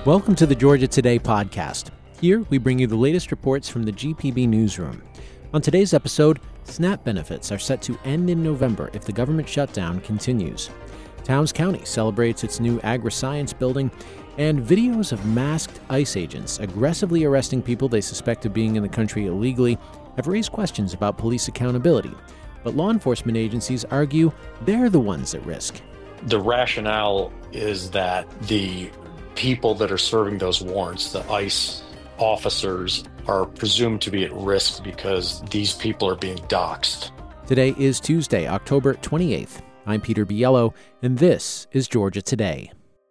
Welcome to the Georgia Today podcast. Here, we bring you the latest reports from the GPB newsroom. On today's episode, SNAP benefits are set to end in November if the government shutdown continues. Towns County celebrates its new agri-science building, and videos of masked ICE agents aggressively arresting people they suspect of being in the country illegally have raised questions about police accountability. But law enforcement agencies argue they're the ones at risk. The rationale is that the people that are serving those warrants, the ICE officers, are presumed to be at risk because these people are being doxxed. Today is Tuesday, October 28th. I'm Peter Biello, and this is Georgia Today.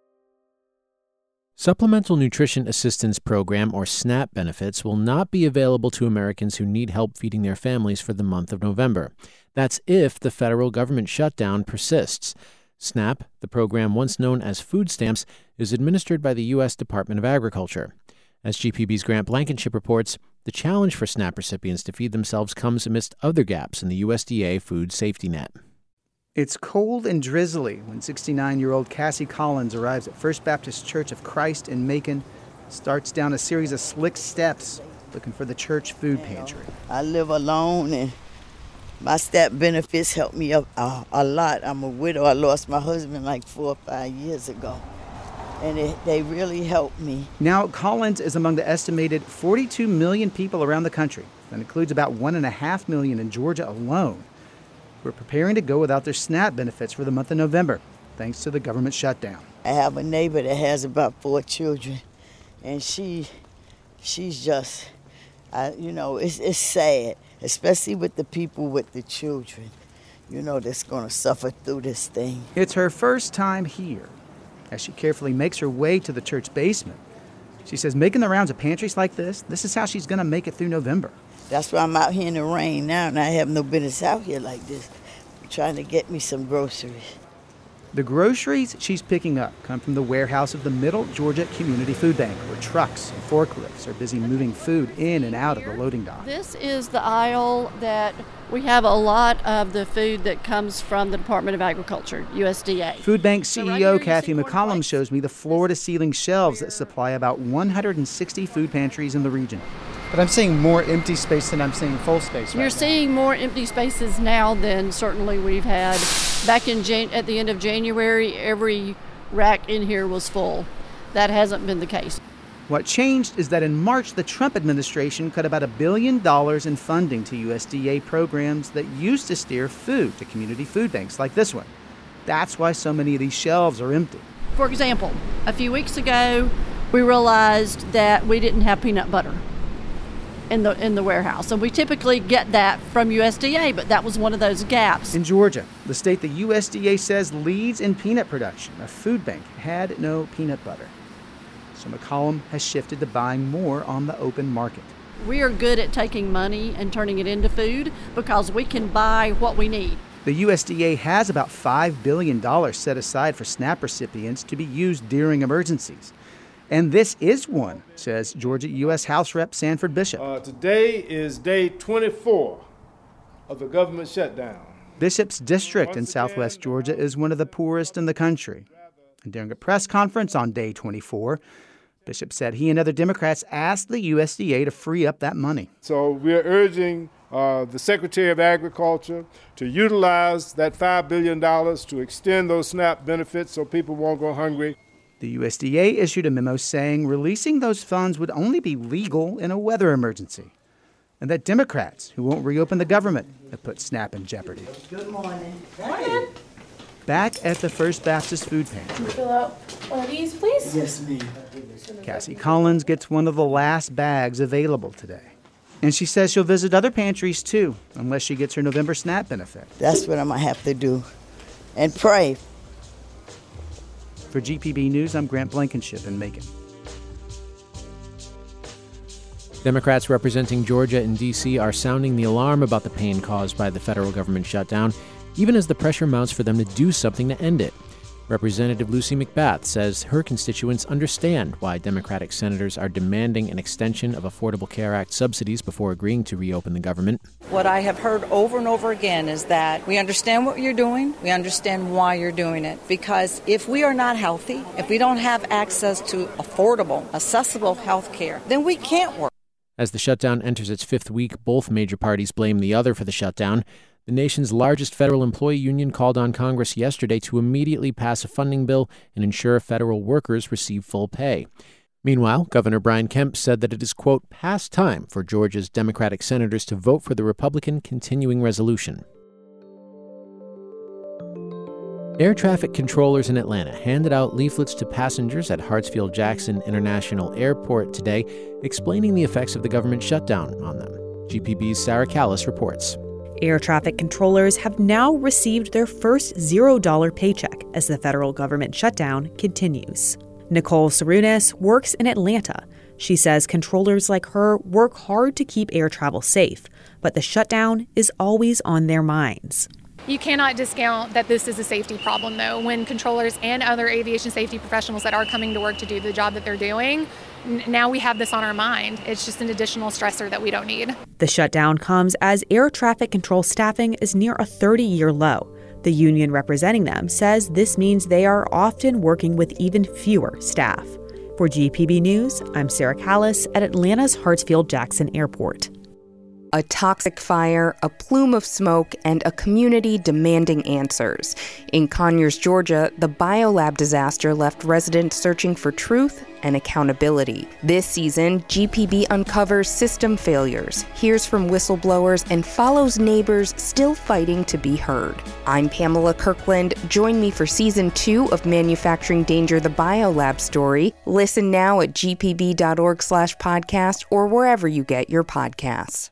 Supplemental Nutrition Assistance Program, or SNAP benefits, will not be available to Americans who need help feeding their families for the month of November. That's if the federal government shutdown persists. SNAP, the program once known as food stamps, is administered by the U.S. Department of Agriculture. As GPB's Grant Blankenship reports, the challenge for SNAP recipients to feed themselves comes amidst other gaps in the USDA food safety net. It's cold and drizzly when 69-year-old Cassie Collins arrives at First Baptist Church of Christ in Macon, starts down a series of slick steps looking for the church food pantry. I live alone, and my SNAP benefits help me up a lot. I'm a widow. I lost my husband like 4 or 5 years ago, and they really helped me. Now, Collins is among the estimated 42 million people around the country. That includes about 1.5 million in Georgia alone. We're preparing to go without their SNAP benefits for the month of November, thanks to the government shutdown. I have a neighbor that has about 4 children, and she's just, it's sad, especially with the people with the children, that's going to suffer through this thing. It's her first time here. As she carefully makes her way to the church basement, she says making the rounds of pantries like this is how she's going to make it through November. That's why I'm out here in the rain now, and I have no business out here like this. I'm trying to get me some groceries. The groceries she's picking up come from the warehouse of the Middle Georgia Community Food Bank, where trucks and forklifts are busy moving food in and out of the loading dock. This is the aisle that we have a lot of the food that comes from the Department of Agriculture, USDA. Food Bank CEO Kathy McCollum shows me the floor-to-ceiling shelves that supply about 160 food pantries in the region. But I'm seeing more empty space than I'm seeing full space right now. You're seeing more empty spaces now than certainly we've had. Back at the end of January, every rack in here was full. That hasn't been the case. What changed is that in March, the Trump administration cut about $1 billion in funding to USDA programs that used to steer food to community food banks like this one. That's why so many of these shelves are empty. For example, a few weeks ago, we realized that we didn't have peanut butter in the warehouse. And we typically get that from USDA, but that was one of those gaps. In Georgia, the state the USDA says leads in peanut production, a food bank had no peanut butter. So McCollum has shifted to buying more on the open market. We are good at taking money and turning it into food because we can buy what we need. The USDA has about $5 billion set aside for SNAP recipients to be used during emergencies. And this is one, says Georgia U.S. House Rep. Sanford Bishop. Today is day 24 of the government shutdown. Bishop's district in southwest Georgia is one of the poorest in the country. And during a press conference on day 24, Bishop said he and other Democrats asked the USDA to free up that money. So we're urging the Secretary of Agriculture to utilize that $5 billion to extend those SNAP benefits so people won't go hungry. The USDA issued a memo saying releasing those funds would only be legal in a weather emergency, and that Democrats who won't reopen the government have put SNAP in jeopardy. Good morning. Morning. Back at the First Baptist Food Pantry. Fill out one of these, please. Yes, ma'am. Cassie Collins gets one of the last bags available today. And she says she'll visit other pantries, too, unless she gets her November SNAP benefit. That's what I'm going to have to do. And pray. For GPB News, I'm Grant Blankenship in Macon. Democrats representing Georgia and D.C. are sounding the alarm about the pain caused by the federal government shutdown, even as the pressure mounts for them to do something to end it. Representative Lucy McBath says her constituents understand why Democratic senators are demanding an extension of Affordable Care Act subsidies before agreeing to reopen the government. What I have heard over and over again is that we understand what you're doing, we understand why you're doing it, because if we are not healthy, if we don't have access to affordable, accessible health care, then we can't work. As the shutdown enters its fifth week, both major parties blame the other for the shutdown. The nation's largest federal employee union called on Congress yesterday to immediately pass a funding bill and ensure federal workers receive full pay. Meanwhile, Governor Brian Kemp said that it is, quote, past time for Georgia's Democratic senators to vote for the Republican continuing resolution. Air traffic controllers in Atlanta handed out leaflets to passengers at Hartsfield-Jackson International Airport today, explaining the effects of the government shutdown on them. GPB's Sarah Callis reports. Air traffic controllers have now received their first $0 paycheck as the federal government shutdown continues. Nicole Sarunas works in Atlanta. She says controllers like her work hard to keep air travel safe, but the shutdown is always on their minds. You cannot discount that this is a safety problem, though, when controllers and other aviation safety professionals that are coming to work to do the job that they're doing, now we have this on our mind. It's just an additional stressor that we don't need. The shutdown comes as air traffic control staffing is near a 30-year low. The union representing them says this means they are often working with even fewer staff. For GPB News, I'm Sarah Callis at Atlanta's Hartsfield-Jackson Airport. A toxic fire, a plume of smoke, and a community demanding answers. In Conyers, Georgia, the biolab disaster left residents searching for truth and accountability. This season, GPB uncovers system failures, hears from whistleblowers, and follows neighbors still fighting to be heard. I'm Pamela Kirkland. Join me for Season 2 of Manufacturing Danger, the Biolab Story. Listen now at gpb.org/podcast or wherever you get your podcasts.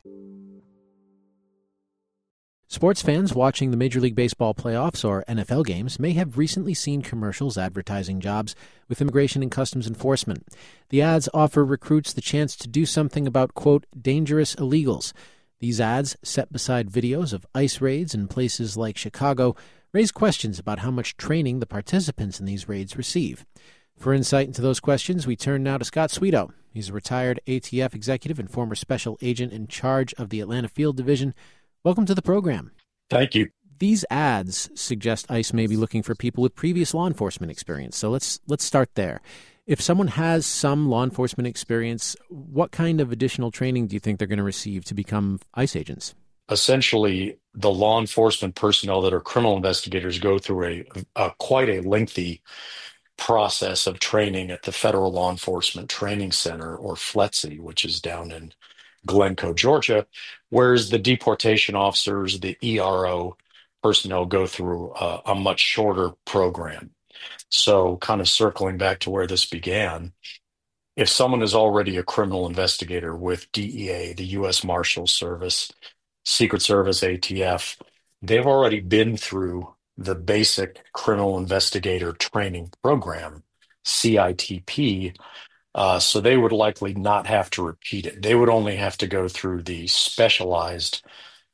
Sports fans watching the Major League Baseball playoffs or NFL games may have recently seen commercials advertising jobs with Immigration and Customs Enforcement. The ads offer recruits the chance to do something about, quote, dangerous illegals. These ads, set beside videos of ICE raids in places like Chicago, raise questions about how much training the participants in these raids receive. For insight into those questions, we turn now to Scott Sweeto. He's a retired ATF executive and former special agent in charge of the Atlanta Field Division. Welcome to the program. Thank you. These ads suggest ICE may be looking for people with previous law enforcement experience. So let's start there. If someone has some law enforcement experience, what kind of additional training do you think they're going to receive to become ICE agents? Essentially, the law enforcement personnel that are criminal investigators go through quite a lengthy process of training at the Federal Law Enforcement Training Center, or FLETC, which is down in Glencoe, Georgia, whereas the deportation officers, the ERO personnel go through a much shorter program. So kind of circling back to where this began, if someone is already a criminal investigator with DEA, the U.S. Marshals Service, Secret Service, ATF, they've already been through the basic criminal investigator training program, CITP, so they would likely not have to repeat it. They would only have to go through the specialized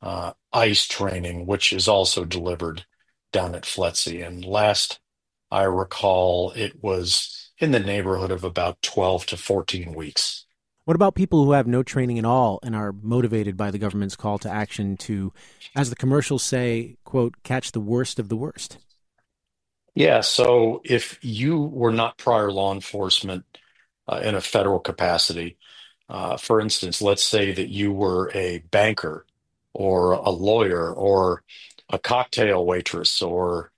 ICE training, which is also delivered down at FLETC. And last I recall, it was in the neighborhood of about 12 to 14 weeks. What about people who have no training at all and are motivated by the government's call to action to, as the commercials say, quote, catch the worst of the worst? Yeah, so if you were not prior law enforcement in a federal capacity, for instance, let's say that you were a banker or a lawyer or a cocktail waitress or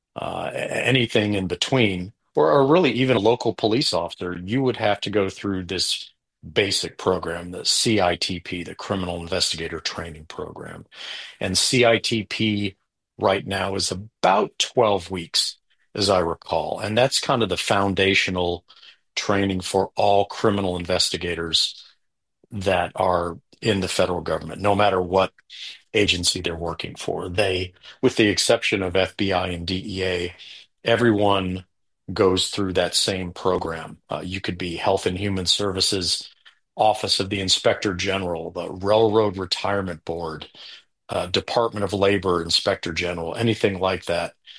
anything in between, or really even a local police officer, you would have to go through this basic program, the CITP, the Criminal Investigator Training Program. And CITP right now is about 12 weeks, as I recall. And that's kind of the foundational training for all criminal investigators that are in the federal government, no matter what agency they're working for. They, with the exception of FBI and DEA, everyone goes through that same program. You could be Health and Human Services, Office of the Inspector General, the Railroad Retirement Board, Department of Labor Inspector General, anything like that.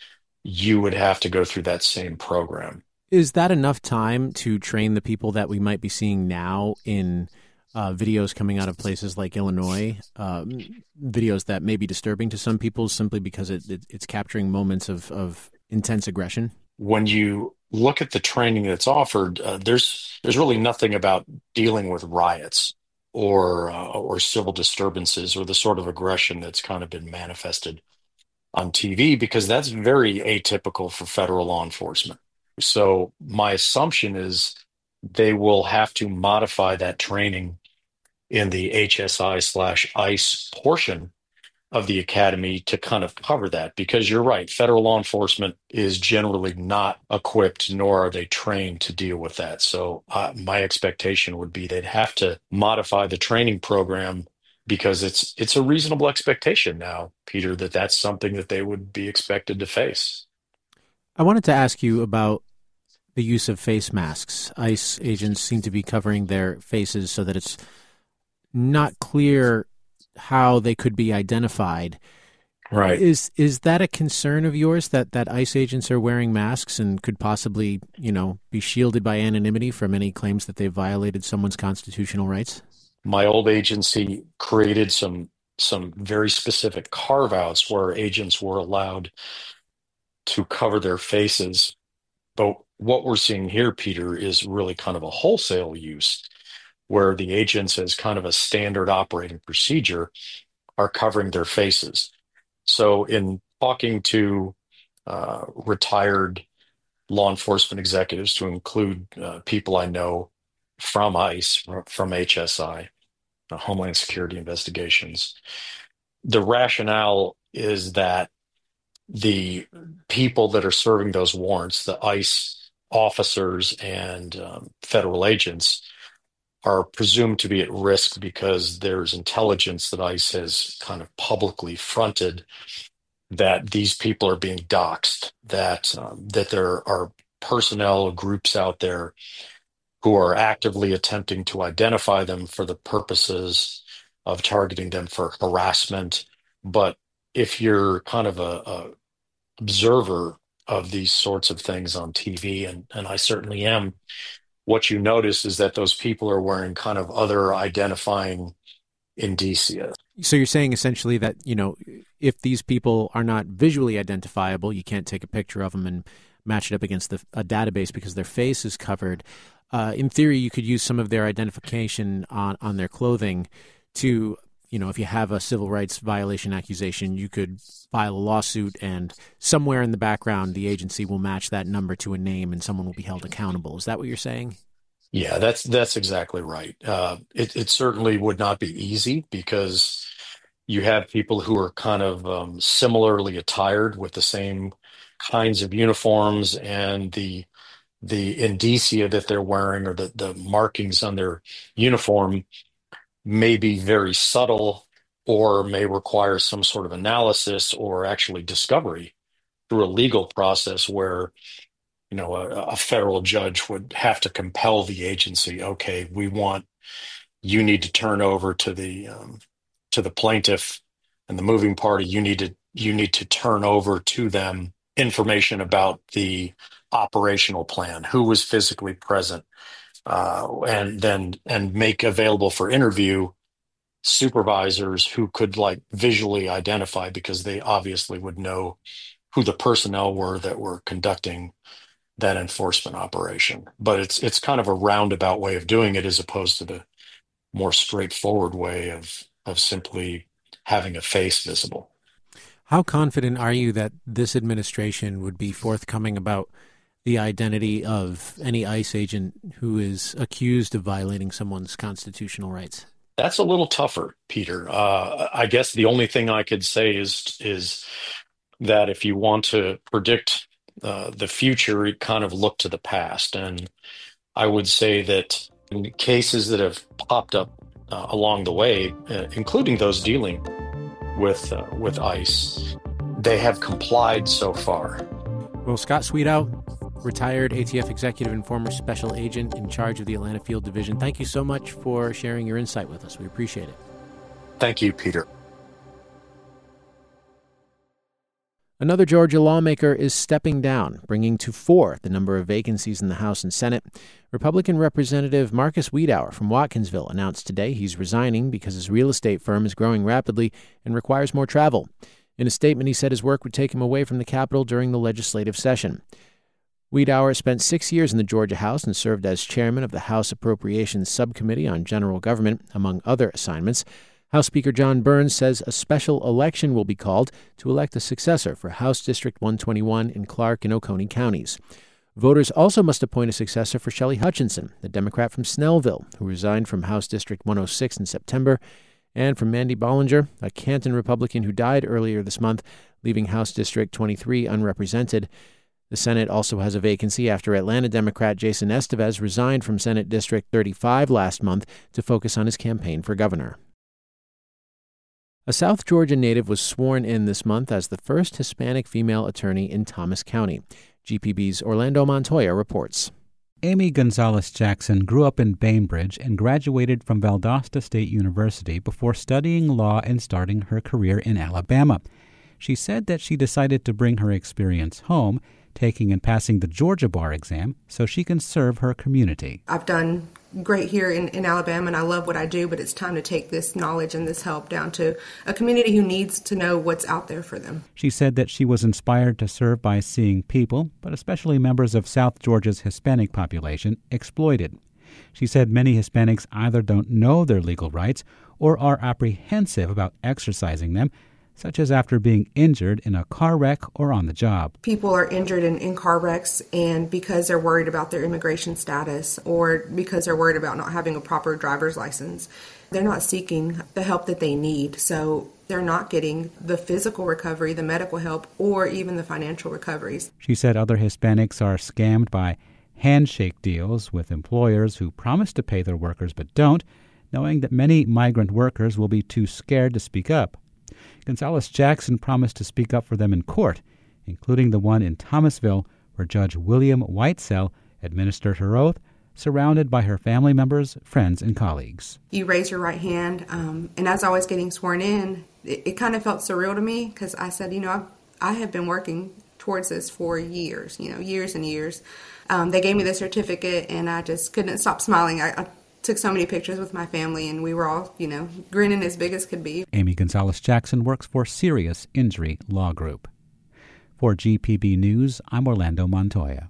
you would have to go through that same program. Is that enough time to train the people that we might be seeing now in videos coming out of places like Illinois, videos that may be disturbing to some people simply because it's capturing moments of intense aggression? When you look at the training that's offered, there's really nothing about dealing with riots or civil disturbances or the sort of aggression that's kind of been manifested on TV, because that's very atypical for federal law enforcement. So my assumption is they will have to modify that training in the HSI/ICE portion of the academy to kind of cover that, because you're right, federal law enforcement is generally not equipped, nor are they trained to deal with that. So my expectation would be they'd have to modify the training program, because it's a reasonable expectation now, Peter, that that's something that they would be expected to face. I wanted to ask you about the use of face masks. ICE agents seem to be covering their faces so that it's not clear how they could be identified. Right. Is that a concern of yours, that ICE agents are wearing masks and could possibly, be shielded by anonymity from any claims that they've violated someone's constitutional rights? My old agency created some very specific carve-outs where agents were allowed to cover their faces. But what we're seeing here, Peter, is really kind of a wholesale use, where the agents, as kind of a standard operating procedure, are covering their faces. So in talking to retired law enforcement executives, to include people I know from ICE, from HSI, Homeland Security Investigations, the rationale is that the people that are serving those warrants, the ICE officers and federal agents, are presumed to be at risk because there's intelligence that ICE has kind of publicly fronted that these people are being doxxed, that there are personnel groups out there who are actively attempting to identify them for the purposes of targeting them for harassment. But if you're kind of a observer of these sorts of things on TV, and I certainly am, what you notice is that those people are wearing kind of other identifying indicia. So you're saying essentially that, if these people are not visually identifiable, you can't take a picture of them and match it up against a database because their face is covered. In theory, you could use some of their identification on their clothing to, if you have a civil rights violation accusation, you could file a lawsuit, and somewhere in the background, the agency will match that number to a name and someone will be held accountable. Is that what you're saying? Yeah, that's exactly right. It certainly would not be easy, because you have people who are kind of similarly attired with the same kinds of uniforms, and the indicia that they're wearing, or the markings on their uniform, may be very subtle, or may require some sort of analysis or actually discovery through a legal process where, a federal judge would have to compel the agency. Okay, you need to turn over to the plaintiff and the moving party. You need to turn over to them information about the operational plan, who was physically present, and make available for interview supervisors who could visually identify, because they obviously would know who the personnel were that were conducting that enforcement operation. But it's kind of a roundabout way of doing it, as opposed to the more straightforward way of simply having a face visible. How confident are you that this administration would be forthcoming about the identity of any ICE agent who is accused of violating someone's constitutional rights? That's a little tougher, Peter. I guess the only thing I could say is that if you want to predict the future, you kind of look to the past. And I would say that in cases that have popped up along the way, including those dealing with ICE, they have complied so far. Well, Scott Sweetout, retired ATF executive and former special agent in charge of the Atlanta Field Division, thank you so much for sharing your insight with us. We appreciate it. Thank you, Peter. Another Georgia lawmaker is stepping down, bringing to 4 the number of vacancies in the House and Senate. Republican Representative Marcus Wiedauer from Watkinsville announced today he's resigning because his real estate firm is growing rapidly and requires more travel. In a statement, he said his work would take him away from the Capitol during the legislative session. Wiedauer spent 6 years in the Georgia House and served as chairman of the House Appropriations Subcommittee on General Government, among other assignments. House Speaker John Burns says a special election will be called to elect a successor for House District 121 in Clark and Oconee counties. Voters also must appoint a successor for Shelley Hutchinson, the Democrat from Snellville, who resigned from House District 106 in September, and from Mandy Bollinger, a Canton Republican who died earlier this month, leaving House District 23 unrepresented. The Senate also has a vacancy after Atlanta Democrat Jason Estevez resigned from Senate District 35 last month to focus on his campaign for governor. A South Georgia native was sworn in this month as the first Hispanic female attorney in Thomas County. GPB's Orlando Montoya reports. Amy Gonzalez Jackson grew up in Bainbridge and graduated from Valdosta State University before studying law and starting her career in Alabama. She said that she decided to bring her experience home, taking and passing the Georgia bar exam so she can serve her community. I've done great here in Alabama, and I love what I do, but it's time to take this knowledge and this help down to a community who needs to know what's out there for them. She said that she was inspired to serve by seeing people, but especially members of South Georgia's Hispanic population, exploited. She said many Hispanics either don't know their legal rights or are apprehensive about exercising them, such as after being injured in a car wreck or on the job. People are injured in car wrecks, and because they're worried about their immigration status or because they're worried about not having a proper driver's license, they're not seeking the help that they need. So they're not getting the physical recovery, the medical help, or even the financial recoveries. She said other Hispanics are scammed by handshake deals with employers who promise to pay their workers but don't, knowing that many migrant workers will be too scared to speak up. Gonzalez Jackson promised to speak up for them in court, including the one in Thomasville, where Judge William Whitesell administered her oath, surrounded by her family members, friends, and colleagues. You raise your right hand, and as I was getting sworn in, it kind of felt surreal to me because I said, I have been working towards this for years, years and years. They gave me the certificate, and I just couldn't stop smiling. I took so many pictures with my family, and we were all, grinning as big as could be. Amy Gonzalez Jackson works for Serious Injury Law Group. For GPB News, I'm Orlando Montoya.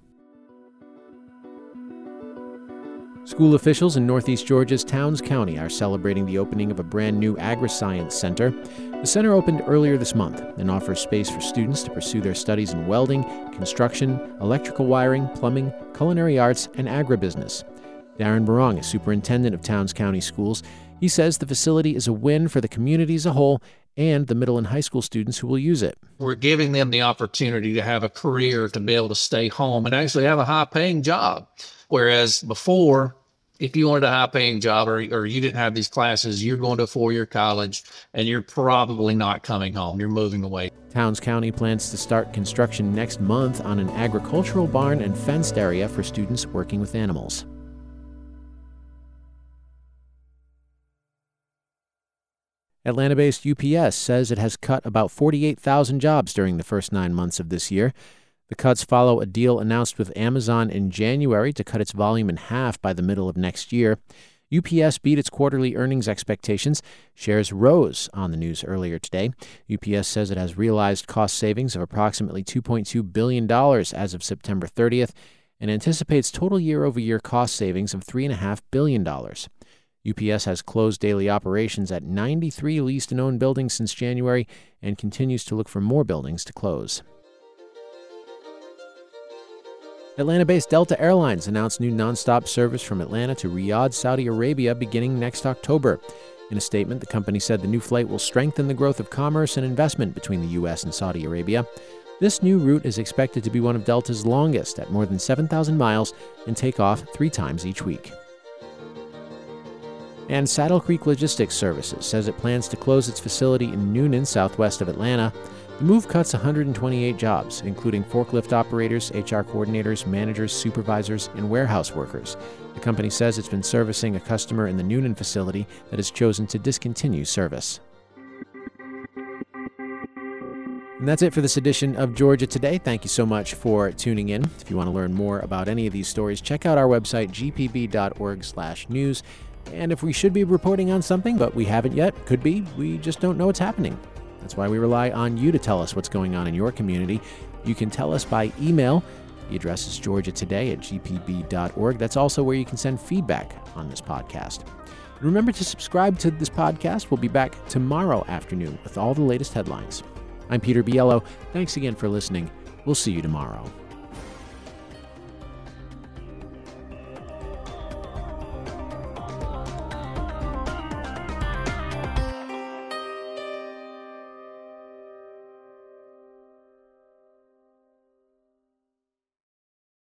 School officials in Northeast Georgia's Towns County are celebrating the opening of a brand new agri-science center. The center opened earlier this month and offers space for students to pursue their studies in welding, construction, electrical wiring, plumbing, culinary arts, and agribusiness. Darren Barong is superintendent of Towns County Schools. He says the facility is a win for the community as a whole and the middle and high school students who will use it. We're giving them the opportunity to have a career, to be able to stay home and actually have a high-paying job. Whereas before, if you wanted a high-paying job or you didn't have these classes, you're going to a four-year college and you're probably not coming home. You're moving away. Towns County plans to start construction next month on an agricultural barn and fenced area for students working with animals. Atlanta-based UPS says it has cut about 48,000 jobs during the first 9 months of this year. The cuts follow a deal announced with Amazon in January to cut its volume in half by the middle of next year. UPS beat its quarterly earnings expectations. Shares rose on the news earlier today. UPS says it has realized cost savings of approximately $2.2 billion as of September 30th and anticipates total year-over-year cost savings of $3.5 billion. UPS has closed daily operations at 93 leased and owned buildings since January and continues to look for more buildings to close. Atlanta-based Delta Airlines announced new nonstop service from Atlanta to Riyadh, Saudi Arabia, beginning next October. In a statement, the company said the new flight will strengthen the growth of commerce and investment between the U.S. and Saudi Arabia. This new route is expected to be one of Delta's longest, at more than 7,000 miles, and take off 3 times each week. And Saddle Creek Logistics Services says it plans to close its facility in Noonan, southwest of Atlanta. The move cuts 128 jobs, including forklift operators, HR coordinators, managers, supervisors, and warehouse workers. The company says it's been servicing a customer in the Noonan facility that has chosen to discontinue service. And that's it for this edition of Georgia Today. Thank you so much for tuning in. If you want to learn more about any of these stories, check out our website, gpb.org/news. And if we should be reporting on something, but we haven't yet, could be, we just don't know what's happening. That's why we rely on you to tell us what's going on in your community. You can tell us by email. The address is georgiatoday@gpb.org. That's also where you can send feedback on this podcast. And remember to subscribe to this podcast. We'll be back tomorrow afternoon with all the latest headlines. I'm Peter Biello. Thanks again for listening. We'll see you tomorrow.